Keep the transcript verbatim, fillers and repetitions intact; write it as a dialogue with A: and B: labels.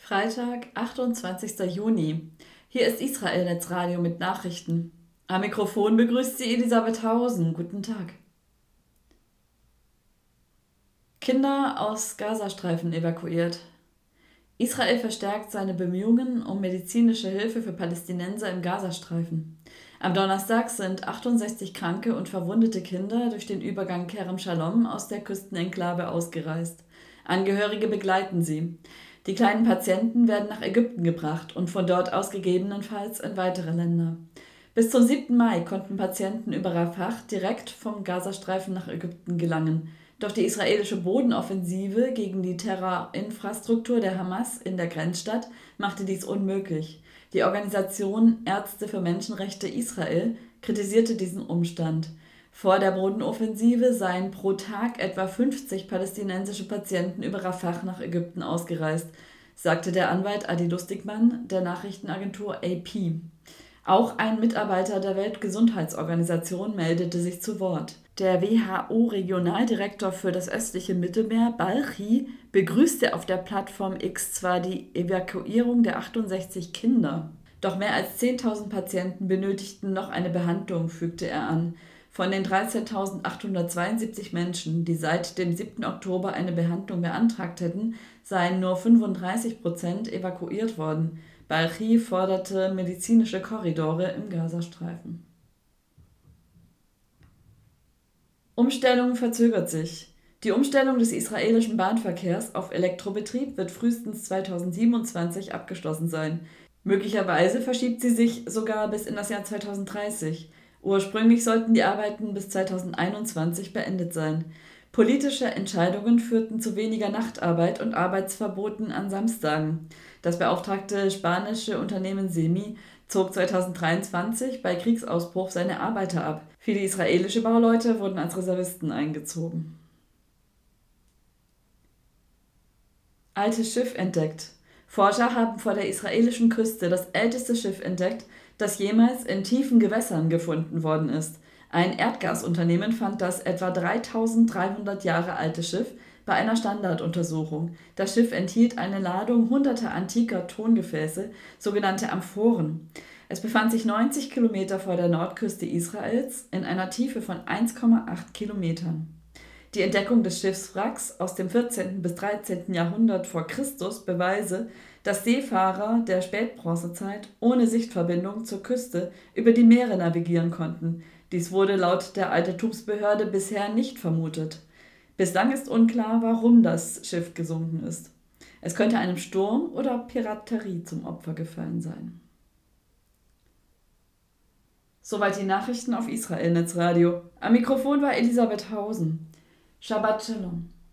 A: Freitag, achtundzwanzigster Juni. Hier ist Israel Netzradio mit Nachrichten. Am Mikrofon begrüßt sie Elisabeth Hausen. Guten Tag. Kinder aus Gazastreifen evakuiert. Israel verstärkt seine Bemühungen um medizinische Hilfe für Palästinenser im Gazastreifen. Am Donnerstag sind achtundsechzig kranke und verwundete Kinder durch den Übergang Kerem Shalom aus der Küstenenklave ausgereist. Angehörige begleiten sie. Die kleinen Patienten werden nach Ägypten gebracht und von dort aus gegebenenfalls in weitere Länder. Bis zum siebten Mai konnten Patienten über Rafah direkt vom Gazastreifen nach Ägypten gelangen. Doch die israelische Bodenoffensive gegen die Terrorinfrastruktur der Hamas in der Grenzstadt machte dies unmöglich. Die Organisation Ärzte für Menschenrechte Israel kritisierte diesen Umstand. Vor der Bodenoffensive seien pro Tag etwa fünfzig palästinensische Patienten über Rafah nach Ägypten ausgereist, sagte der Anwalt Adi Lustigmann der Nachrichtenagentur A P. Auch ein Mitarbeiter der Weltgesundheitsorganisation meldete sich zu Wort. Der W H O-Regionaldirektor für das östliche Mittelmeer, Balchi, begrüßte auf der Plattform X zwar die Evakuierung der achtundsechzig Kinder, doch mehr als zehntausend Patienten benötigten noch eine Behandlung, fügte er an. Von den dreizehntausendachthundertzweiundsiebzig Menschen, die seit dem siebten Oktober eine Behandlung beantragt hätten, seien nur fünfunddreißig Prozent evakuiert worden. Balchi forderte medizinische Korridore im Gazastreifen. Umstellung verzögert sich. Die Umstellung des israelischen Bahnverkehrs auf Elektrobetrieb wird frühestens zweitausendsiebenundzwanzig abgeschlossen sein. Möglicherweise verschiebt sie sich sogar bis in das Jahr zweitausenddreißig. Ursprünglich sollten die Arbeiten bis zweitausendeinundzwanzig beendet sein. Politische Entscheidungen führten zu weniger Nachtarbeit und Arbeitsverboten an Samstagen. Das beauftragte spanische Unternehmen Semi zog zweitausenddreiundzwanzig bei Kriegsausbruch seine Arbeiter ab. Viele israelische Bauleute wurden als Reservisten eingezogen. Altes Schiff entdeckt. Forscher haben vor der israelischen Küste das älteste Schiff entdeckt, das jemals in tiefen Gewässern gefunden worden ist. Ein Erdgasunternehmen fand das etwa dreitausenddreihundert Jahre alte Schiff bei einer Standarduntersuchung. Das Schiff enthielt eine Ladung hunderter antiker Tongefäße, sogenannte Amphoren. Es befand sich neunzig Kilometer vor der Nordküste Israels in einer Tiefe von eins Komma acht Kilometern. Die Entdeckung des Schiffswracks aus dem vierzehnten bis dreizehnten Jahrhundert vor Christus beweise, dass Seefahrer der Spätbronzezeit ohne Sichtverbindung zur Küste über die Meere navigieren konnten. Dies wurde laut der Altertumsbehörde bisher nicht vermutet. Bislang ist unklar, warum das Schiff gesunken ist. Es könnte einem Sturm oder Piraterie zum Opfer gefallen sein. Soweit die Nachrichten auf Israel Netzradio. Am Mikrofon war Elisabeth Hausen. Shabbat Shalom.